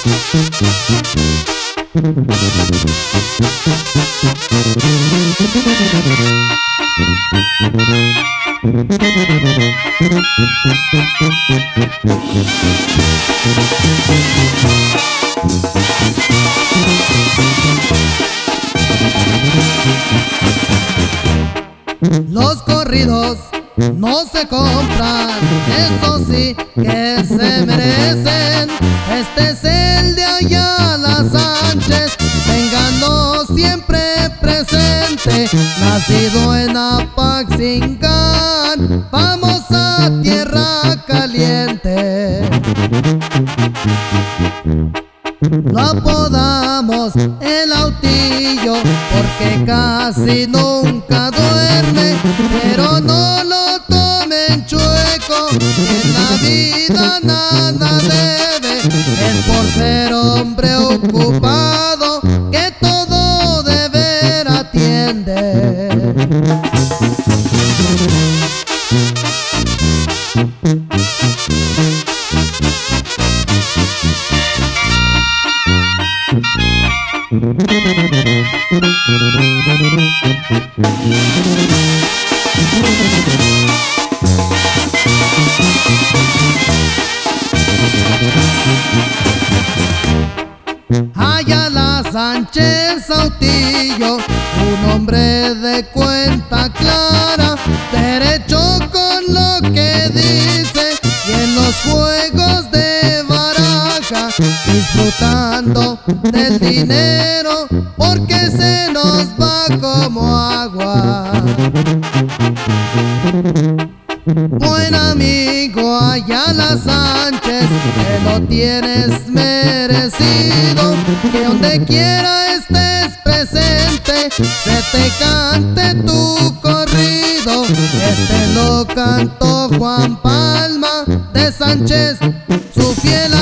Los corridos no se compran, eso sí que se merecen. Este es el de Ayala Sánchez, ténganlo siempre presente. Nacido en Apaxingán, vamos a tierra caliente. Lo apodamos el Autillo porque casi nunca duerme, pero no lo tomen chueco, en la vida nada debe. Es por ser hombre ocupado que todo deber atiende. Ayala Sánchez Autillo, un hombre de cuenta clara, derecho con lo que dice, y en los juegos de baraja disfrutando del dinero porque se nos va como agua. Buen amigo Ayala Sánchez, te lo tienes merecido, que donde quiera estés presente se te cante tu corrido. Este lo cantó Juan Palma de Sánchez, su fiel